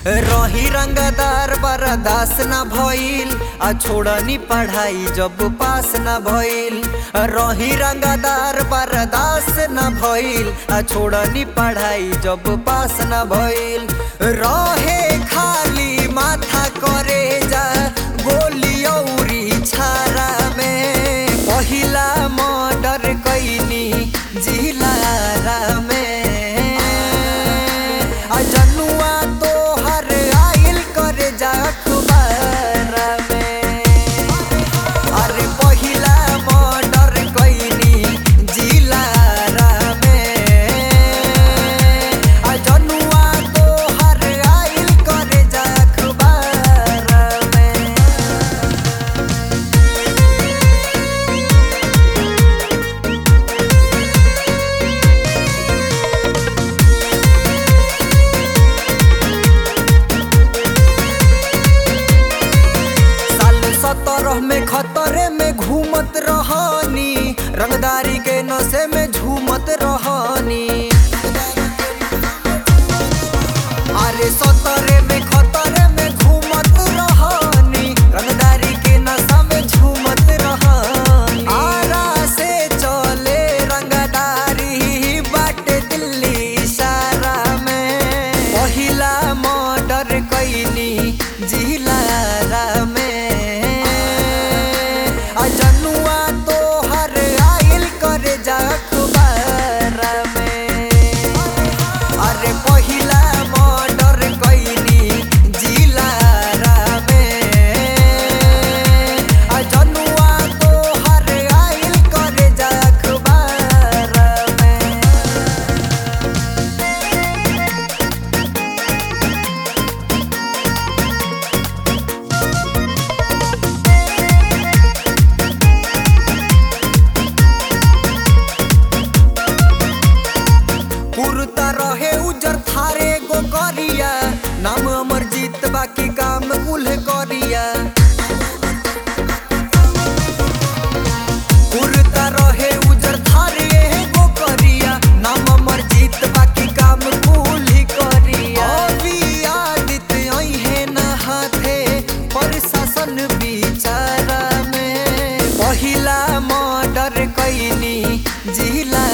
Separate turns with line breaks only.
रही रंगदार बर्दाश्त न भइल आ छोड़नी पढ़ाई जब पास न भइल। रही रंगदार बर्दाश्त न भइल आ छोड़नी पढ़ाई जब पास न भइल। रहे खाली माथा करे जा गोली औरी छारा में पहिला मर्डर कैनी जिलारा में। जनुआ तो हर आइल करे जा अखबारा में। अरे पहिला मर्डर कैनी जिलारा में। जनुआ तो हर आइल करे जा अखबारा में। सतरह में खतरे में घूमत रहनी रंगदारी के नशे में झूमत रहनी। अरे सतरे में खतरे में घूमत रहनी रंगदारी के नशा में झूमत रहनी। आरा से चले रंगदारी बाटे दिल्ली इशारा में पहिला मर्डर कैनी जिलारा में। जनुआ तो हर आइल करे जा अखबारा में। अरे पहिला मर्डर कैनी जिलारा में। जनुआ तो हर आइल करे जा अखबारा में। कुर्ता रहे उजर थारे गो करिया नाम अमरजीत बाकी काम कुल करिया। कुर्ता रहे उजर थारे गो करिया नाम अमरजीत बाकी काम कुल करिया। अभी आदित है न हाथे प्रशासन बिचारा में पहिला मर्डर कैनी जिला